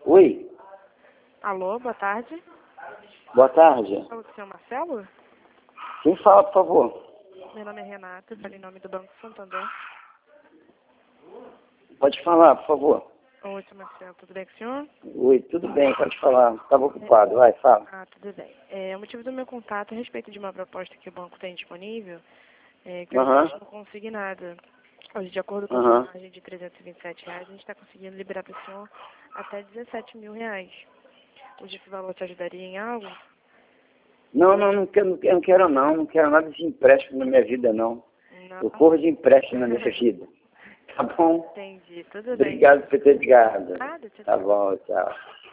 Oi, Alô, boa tarde. boa tarde. Fala com o senhor Marcelo? Quem fala, por favor? Meu nome é Renata, falo em nome do Banco Santander. Pode falar, por favor. Oi, senhor Marcelo, tudo bem com o senhor? Oi, tudo bem, pode falar. Estava ocupado, vai, fala. Ah, tudo bem. O motivo do meu contato é a respeito de uma proposta que o banco tem disponível, que é o Aham, empréstimo consignado. Hoje, de acordo com a sua aham. margem de R$ 327, a gente está conseguindo liberar para o senhor até R$ 17 mil. Hoje esse valor te ajudaria em algo? Não quero não. Não quero nada de empréstimo na minha vida, não. Não. Eu corro de empréstimo na minha vida. Tá bom? Entendi, tudo bem. Obrigado por ter ligado. Nada, tchau, Tá tchau. bom, tchau.